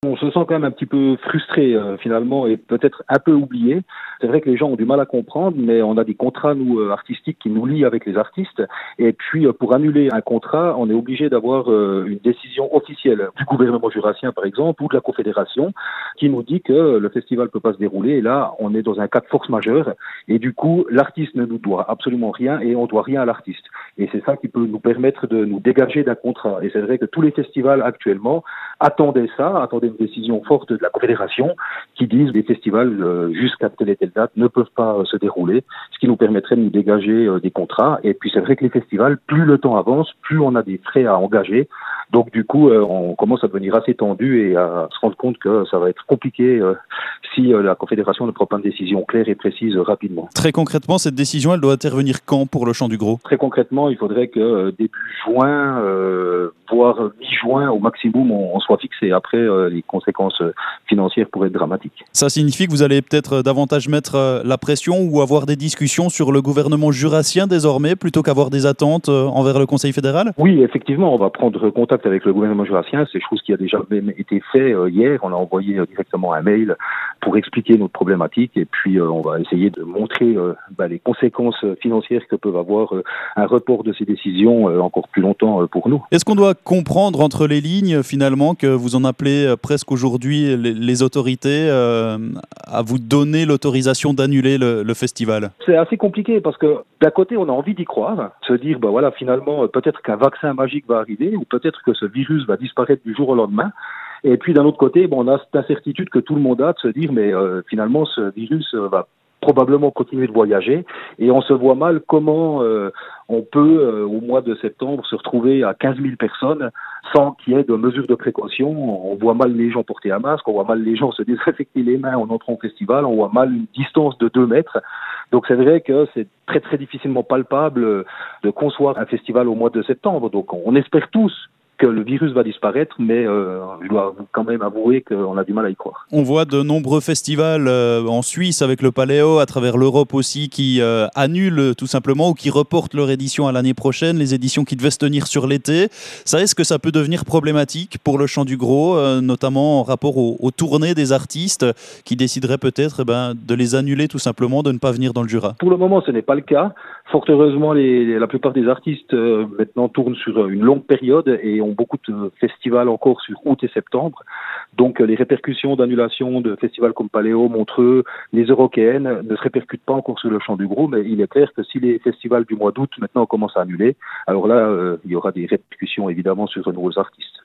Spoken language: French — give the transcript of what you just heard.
On se sent quand même un petit peu frustré finalement et peut-être un peu oublié. C'est vrai que les gens ont du mal à comprendre, mais on a des contrats, nous, artistiques qui nous lient avec les artistes. Et puis, pour annuler un contrat, on est obligé d'avoir une décision officielle du gouvernement jurassien, par exemple, ou de la Confédération, qui nous dit que le festival ne peut pas se dérouler. Et là, on est dans un cas de force majeure. Et du coup, l'artiste ne nous doit absolument rien et on ne doit rien à l'artiste. Et c'est ça qui peut nous permettre de nous dégager d'un contrat. Et c'est vrai que tous les festivals actuellement attendaient une décision forte de la Confédération qui disent les festivals jusqu'à telle et telle date ne peuvent pas se dérouler, ce qui nous permettrait de nous dégager des contrats. Et puis c'est vrai que les festivals, plus le temps avance, plus on a des frais à engager. Donc du coup, on commence à devenir assez tendu et à se rendre compte que ça va être compliqué si la Confédération ne prend pas une décision claire et précise rapidement. Très concrètement, cette décision, elle doit intervenir quand pour le Chant du Gros ? Très concrètement, il faudrait que début juin, voire mi-juin au maximum, on soit fixé. Après, les conséquences financières pourraient être dramatiques. Ça signifie que vous allez peut-être davantage mettre la pression ou avoir des discussions sur le gouvernement jurassien désormais, plutôt qu'avoir des attentes envers le Conseil fédéral ? Oui, effectivement, on va prendre contact avec le gouvernement jurassien. C'est chose qui a déjà même été fait hier. On a envoyé directement un mail pour expliquer notre problématique et puis on va essayer de montrer les conséquences financières que peuvent avoir un report de ces décisions encore plus longtemps pour nous. Est-ce qu'on doit comprendre entre les lignes finalement que vous en appelez presque aujourd'hui les autorités à vous donner l'autorisation d'annuler le festival ? C'est assez compliqué parce que d'un côté on a envie d'y croire, se dire finalement peut-être qu'un vaccin magique va arriver ou peut-être que ce virus va disparaître du jour au lendemain. Et puis d'un autre côté, on a cette incertitude que tout le monde a de se dire mais finalement ce virus va probablement continuer de voyager et on se voit mal comment on peut au mois de septembre se retrouver à 15 000 personnes sans qu'il y ait de mesures de précaution. On voit mal les gens porter un masque, on voit mal les gens se désinfecter les mains en entrant au festival, on voit mal une distance de 2 mètres. Donc c'est vrai que c'est très très difficilement palpable de concevoir un festival au mois de septembre. Donc on espère tous que le virus va disparaître, mais je dois quand même avouer qu'on a du mal à y croire. On voit de nombreux festivals en Suisse avec le Paléo, à travers l'Europe aussi, qui annulent tout simplement ou qui reportent leur édition à l'année prochaine, les éditions qui devaient se tenir sur l'été. Ça, est-ce que ça peut devenir problématique pour le Chant du Gros, notamment en rapport aux tournées des artistes qui décideraient peut-être de les annuler tout simplement, de ne pas venir dans le Jura ? Pour le moment, ce n'est pas le cas. Fort heureusement, la plupart des artistes maintenant tournent sur une longue période et ont beaucoup de festivals encore sur août et septembre. Donc les répercussions d'annulation de festivals comme Paléo, Montreux, les Eurokéennes ne se répercutent pas encore sur le Chant du Gros, mais il est clair que si les festivals du mois d'août maintenant commencent à annuler, alors là, il y aura des répercussions évidemment sur de nouveaux artistes.